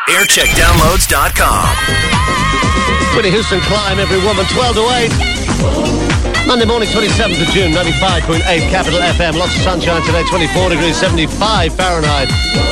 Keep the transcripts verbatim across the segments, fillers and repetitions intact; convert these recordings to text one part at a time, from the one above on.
aircheck downloads dot com. Whitney Houston, Climb, every woman, twelve to eight. Monday morning, twenty-seventh of June, ninety-five point eight, Capital F M. Lots of sunshine today, twenty-four degrees, seventy-five Fahrenheit.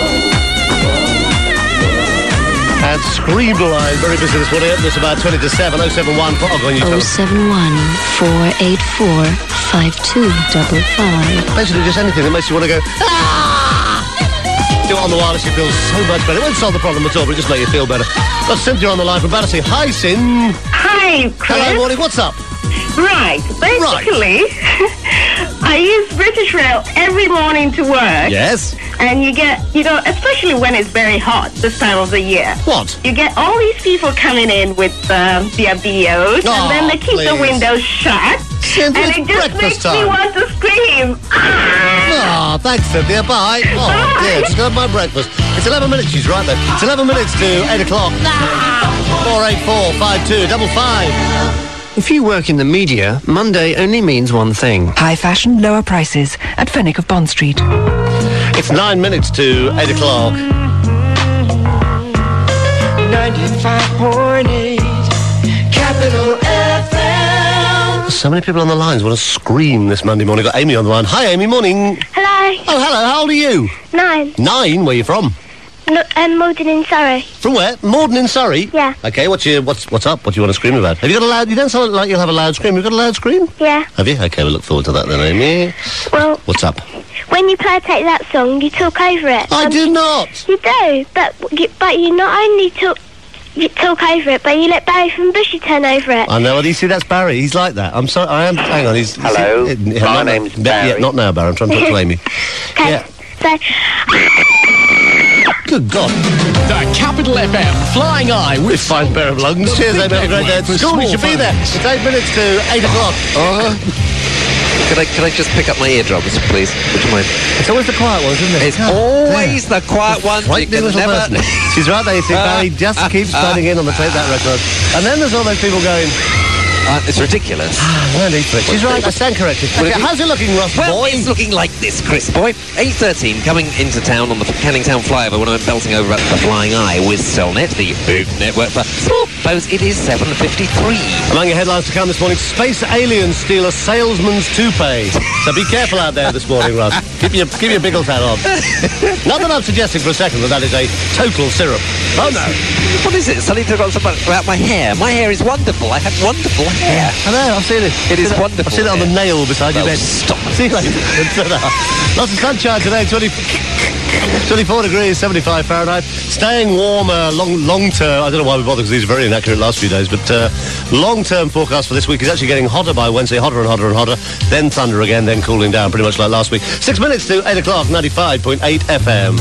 And Scream Line, very busy this morning. It's about twenty to seven, oh seven one. Oh, go on, you oh seven one, four eight four, five two five five. Basically, just anything that makes you want to go, ah! Do it on the wireless, you feel so much better. It won't solve the problem at all, but it just make you feel better. Got Cynthia on the line from Battersea. Hi, Cyn. Hi, Chris. Hello, morning. What's up? Right, basically, right. I use British Rail every morning to work. Yes. And you get, you know, especially when it's very hot this time of the year. What? You get all these people coming in with um, their B Os, oh, and then they keep please. the windows shut. Cynthia, and it just makes time. me want to scream. Oh, thanks, Cynthia. Bye. Oh, Bye. dear. Just got my breakfast. It's eleven minutes. She's right there. It's eleven minutes to eight o'clock. four eight four, five two five five. If you work in the media, Monday only means one thing. High fashion, lower prices at Fenwick of Bond Street. It's nine minutes to eight o'clock. ninety-five point eight Capital F M. So many people on the lines want to scream this Monday morning. Got Amy on the line. Hi, Amy. Morning. Hello. Oh, hello. How old are you? Nine. Nine? Where are you from? No, um, Morden in Surrey. From where? Morden in Surrey? Yeah. Okay, what's your, what's what's up? What do you want to scream about? Have you got a loud... You don't sound like you'll have a loud scream. You've got a loud scream? Yeah. Have you? Okay, we'll look forward to that then, Amy. Well... What's up? When you play Take That song, you talk over it. I um, do not. You do, but you, but you not only talk... You talk over it, but you let Barry from Bushy turn over it. I know. Well, you see, that's Barry. He's like that. I'm sorry. I am... Hang on. He's... Hello. He, he, My no, name's no, Barry. Yeah, not now, Barry. I'm trying to talk to Amy. Okay. Yeah. So... Good God. The Capital F M Flying Eye with... This fine pair of lungs. Cheers, Amy. Have a great day at school. You should be there. It's eight minutes to eight o'clock. Uh, could I could I just pick up my eardrums, please? Would you mind? It's always the quiet ones, isn't it? It's always the quiet ones. You Frightening can little never... person. She's right there, you see, Barry just keeps phoning in on the Take That record. And then there's all those people going... Uh, it's ridiculous. No need for it. She's right, I stand corrected. Okay, how's it looking, Ross Well, boy? it's looking like this, Chris boy. eight thirteen, coming into town on the Canning Town flyover when I'm belting over at the Flying Eye with Cellnet, the big network for small boats. It is seven fifty-three. Among your headlines to come this morning, space aliens steal a salesman's toupee. So be careful out there this morning, Russ. Keep your, keep your biggle hat on. Not that I'm suggesting for a second that that is a total syrup. Oh, no. What is it? Suddenly talk about my hair. My hair is wonderful. I have wonderful hair. I know, I've seen it. It is I've wonderful. I've seen it on the nail beside Well, your bed. stop. See you later. Lots of sunshine today, twenty, twenty-four degrees, seventy-five Fahrenheit. Staying warmer, long, long term. I don't know why we bother because these are very inaccurate last few days, but uh, long-term forecast for this week is actually getting hotter by Wednesday, hotter and hotter and hotter. Then thunder again, then cooling down, pretty much like last week. Six minutes to eight o'clock, ninety-five point eight F M.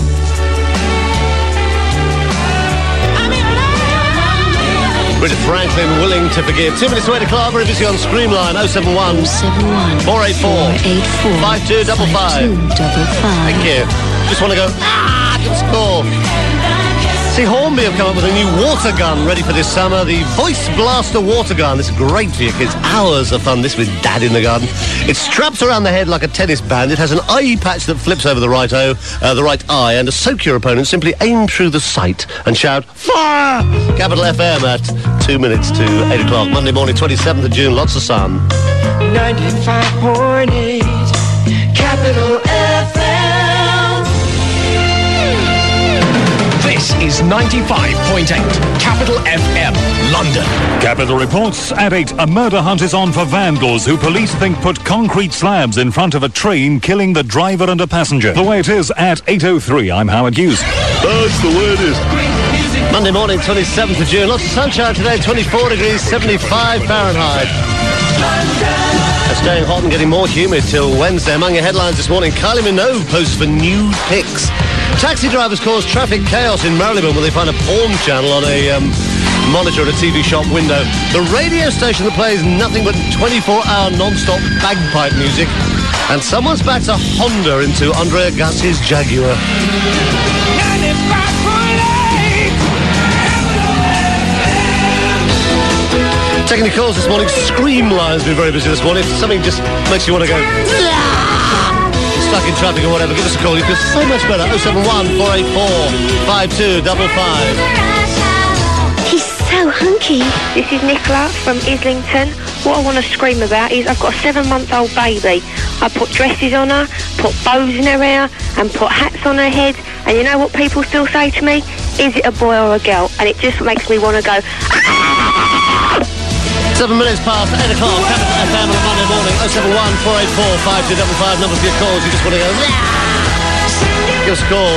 Richard Franklin, Willing to Forgive. Two minutes to eight o'clock. We're busy on Screamline oh seven one, oh seven one, four eight four, five two five five. Thank you. Just want to go, ah, give us a call. See, Hornby have come up with a new water gun ready for this summer. The Voice Blaster water gun. It's great for your kids. Hours of fun. This with Dad in the garden. It straps around the head like a tennis band. It has an eye patch that flips over the right o, uh, the right eye, and to soak your opponent, simply aim through the sight and shout, fire! Capital F M at two minutes to eight o'clock. Monday morning, twenty-seventh of June. Lots of sun. ninety-five point eight Capital F M. This is ninety-five point eight Capital F M, London. Capital reports at eight. A murder hunt is on for vandals who police think put concrete slabs in front of a train, killing the driver and a passenger. The way it is at eight oh three. I'm Howard Hughes. That's the way it is. Monday morning, twenty-seventh of June. Lots of sunshine today, twenty-four degrees, seventy-five Fahrenheit. It's staying hot and getting more humid till Wednesday. Among your headlines this morning, Kylie Minogue posts for nude pics. Taxi drivers cause traffic chaos in Marylebone when they find a porn channel on a um, monitor at a T V shop window. The radio station that plays nothing but twenty-four hour non-stop bagpipe music. And someone's backed a Honda into Andrea Gassi's Jaguar. Taking the calls this morning. Screamline's been very busy this morning. If something just makes you want to go... stuck in traffic or whatever, give us a call. You feel so much better. oh seven one, four eight four, five two five five. so hunky. This is Nicola from Islington. What I want to scream about is I've got a seven-month-old baby. I put dresses on her, put bows in her hair, and put hats on her head. And you know what people still say to me? Is it a boy or a girl? And it just makes me want to go... Seven minutes past eight o'clock, Capital F M on a Monday morning. oh seven one, four eight four, five two five five, number for your calls. You just want to go... Give us a call.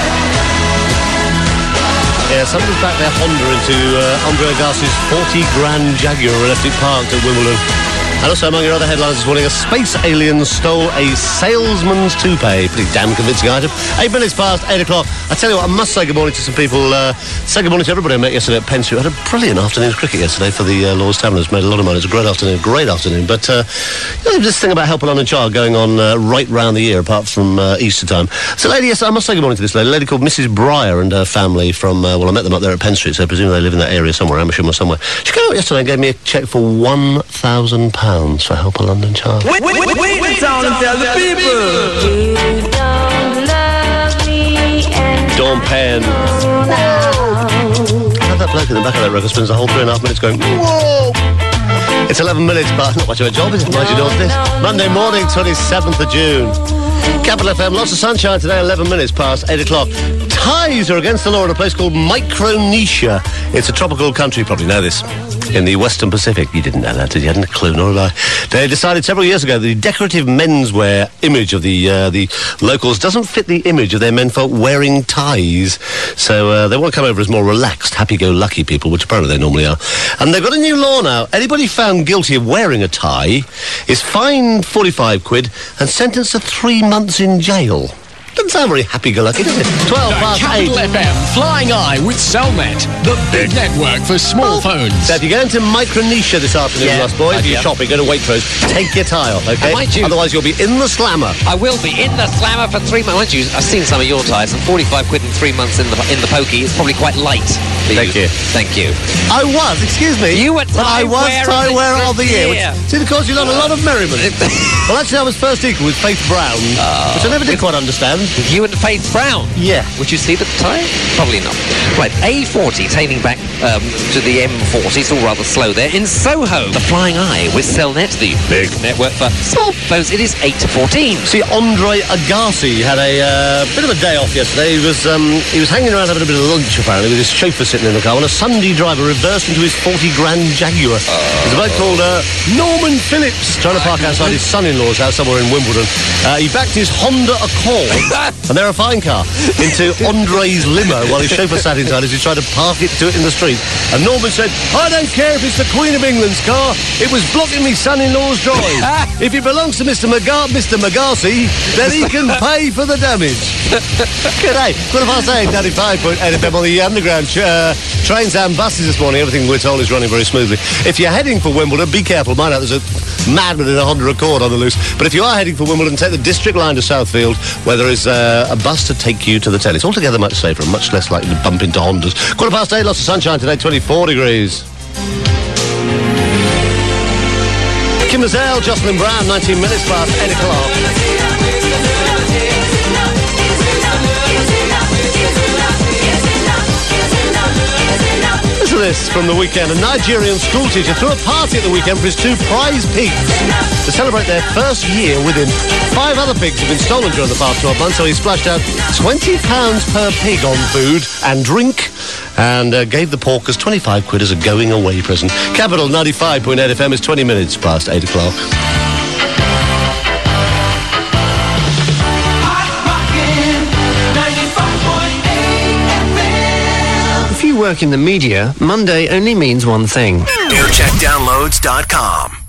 Yeah, somebody's back their Honda into uh, Andre Agassi's forty grand Jaguar and left it parked at Wimbledon. And also, among your other headlines this morning, a space alien stole a salesman's toupee. Pretty damn convincing item. Eight minutes past eight o'clock. I tell you what, I must say good morning to some people. Uh, say good morning to everybody I met yesterday at Pensy. I had a brilliant afternoon of cricket yesterday for the uh, Lord's Taverners. Made a lot of money. It was a great afternoon, great afternoon. But uh, you know, this thing about Help a London Child going on uh, right round the year, apart from uh, Easter time. So, lady, yes, I must say good morning to this lady. A lady called Missus Breyer and her family from, uh, well, I met them up there at Penn Street, so I presume they live in that area somewhere, Amersham or somewhere. She came out yesterday and gave me a cheque for one thousand pounds for Help a London Child. Wait, wait, wait, wait, wait down and tell the people. You don't love me and Dawn Penn. Have that bloke in the back of that record spends the whole three and a half minutes going, whoa! It's eleven minutes, but not much of a job, is it? Mind you know this. Monday morning, twenty-seventh of June. Capital F M, lots of sunshine today, eleven minutes past eight o'clock. Ties are against the law in a place called Micronesia. It's a tropical country, you probably know this, in the Western Pacific. You didn't know that, did you? You hadn't a clue, nor had I. They decided several years ago the decorative menswear image of the uh, the locals doesn't fit the image of their menfolk wearing ties. So uh, they want to come over as more relaxed, happy-go-lucky people, which apparently they normally are. And they've got a new law now. Anybody found guilty of wearing a tie is fined forty-five quid and sentenced to three months in jail. Doesn't sound very happy-go-lucky, does it? twelve past eight. Capital F M Flying Eye with Cellnet, the big network for small phones. So if you go into Micronesia this afternoon, Yeah, Ross Boy, if I- you're yeah. shopping, go to Waitrose, take your tie off, okay? And mind you- Otherwise you'll be in the slammer. I will be in the slammer for three months. Mind you, I've seen some of your ties, and forty-five quid and three months in the in the pokey is probably quite light. for Thank you. Thank you. I was, excuse me. You were But I tie was wearer tie of the wearer of the year. year. Which, see, of course, you got a lot of merriment. Well, actually, I was first equal with Faith Brown, which I never did quite understand. You and Faith Brown. Yeah. Would you see the tie? Probably not. Right, A forty, tailing back um, to the M forty, it's all rather slow there. In Soho, the Flying Eye with Cellnet, the big network for small phones. It is eight to fourteen. See, Andre Agassi had a uh, bit of a day off yesterday. He was um, he was hanging around having a bit of lunch, apparently, with his chauffeur sitting in the car when a Sunday driver reversed into his forty grand Jaguar. There's a bloke called uh, Norman Phillips trying to park outside his son-in-law's house somewhere in Wimbledon. Uh, he backed his Honda Accord, and they're a fine car, into Andre's limo while his chauffeur sat inside as he tried to park it to it in the street. And Norman said, I don't care if it's the Queen of England's car, it was blocking me son-in-law's drive. If it belongs to Mister Maga- Mister Magassi, then he can pay for the damage. Good day. Quarter past eight, ninety-five point eight F M on the underground uh, trains and buses this morning. Everything we're told is running very smoothly. If you're heading for Wimbledon, be careful. Mind out, there's a madman in a Honda Accord on the loose. But if you are heading for Wimbledon, take the district line to Southfield, where there is uh, a bus to take you to the tennis. Altogether much safer and much less likely to bump into Hondas. Quarter past eight, lots of sunshine today, twenty-four degrees. Kim Mazel, Jocelyn Brown, nineteen minutes past eight o'clock. Listen to this from the weekend. A Nigerian school teacher threw a party at the weekend for his two prize pigs to celebrate their first year with him. Five other pigs have been stolen during the past twelve months, so he splashed out twenty pounds per pig on food and drink and uh, gave the porkers twenty-five quid as a going-away present. Capital ninety-five point eight F M is twenty minutes past eight o'clock. If you work in the media, Monday only means one thing. air check downloads dot com.